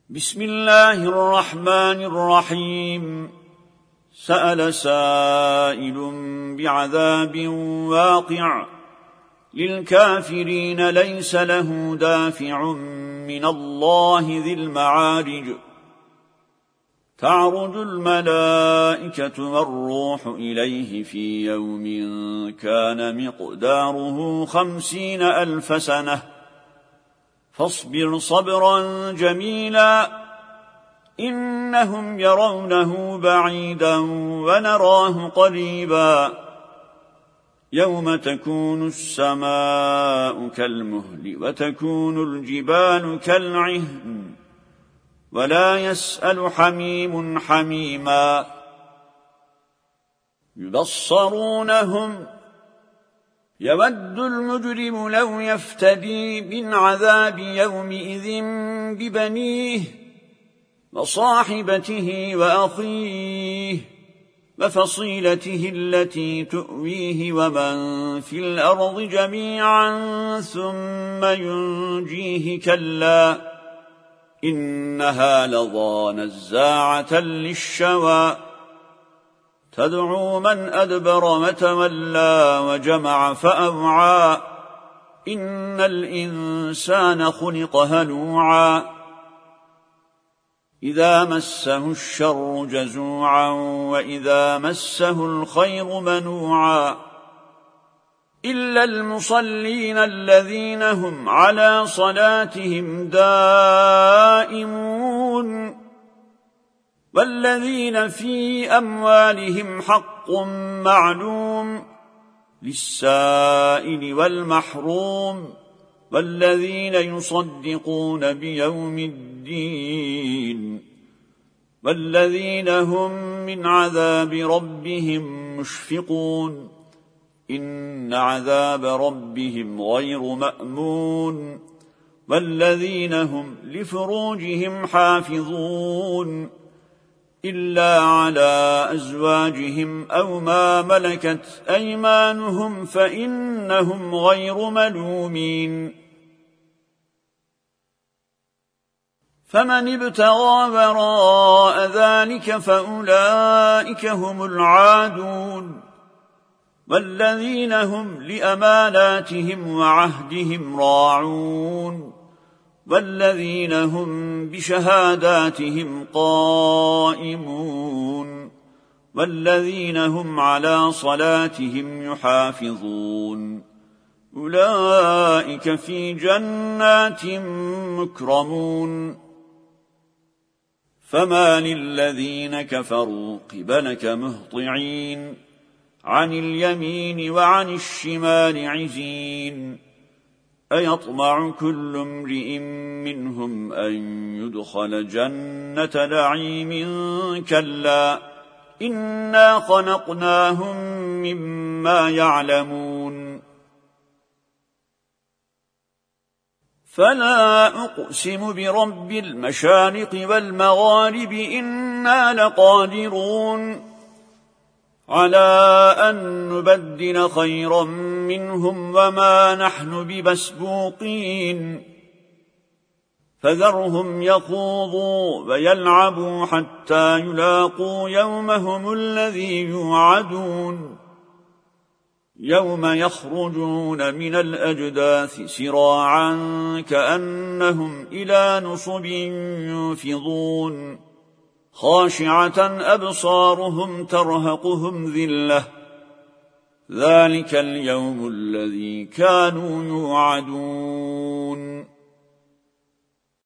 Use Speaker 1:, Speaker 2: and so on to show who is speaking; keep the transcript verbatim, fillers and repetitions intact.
Speaker 1: بسم الله الرحمن الرحيم. سأل سائل بعذاب واقع للكافرين ليس له دافع من الله ذي المعارج. تعرج الملائكة والروح إليه في يوم كان مقداره خمسين ألف سنة فاصبر صبرا جميلا إنهم يرونه بعيدا ونراه قريبا يوم تكون السماء كالمهل وتكون الجبال كالعهن ولا يسأل حميم حميما يبصرونهم يود المجرم لو يفتدي من عذاب يومئذ ببنيه وصاحبته وأخيه وفصيلته التي تؤويه ومن في الأرض جميعا ثم ينجيه كلا إنها لظى نزاعة للشوى تدعو من أدبر وتولى وجمع فأوعى إن الإنسان خلق هلوعا إذا مسه الشر جزوعا وإذا مسه الخير منوعا إلا المصلين الذين هم على صلاتهم دائمون والذين في أموالهم حق معلوم للسائل والمحروم والذين يصدقون بيوم الدين والذين هم من عذاب ربهم مشفقون إن عذاب ربهم غير مأمون والذين هم لفروجهم حافظون إلا على أزواجهم أو ما ملكت أيمانهم فإنهم غير ملومين فمن ابتغى وراء ذلك فأولئك هم العادون والذين هم لأماناتهم وعهدهم راعون والذين هم بشهاداتهم قائمون والذين هم على صلاتهم يحافظون أولئك في جنات مكرمون فما للذين كفروا قبلك مهطعين عن اليمين وعن الشمال عزين أيطمع كل امرئ منهم أن يدخل جنة نعيم كلا إنا خلقناهم مما يعلمون فلا أقسم برب المشارق والمغارب إنا لقادرون على أن نبدل خيرا منهم وما نحن بمسبوقين فذرهم يخوضوا ويلعبوا حتى يلاقوا يومهم الذي يوعدون يوم يخرجون من الأجداث سراعا كأنهم إلى نصب ينفضون خاشعة أبصارهم ترهقهم ذلة ذلك اليوم الذي كانوا يوعدون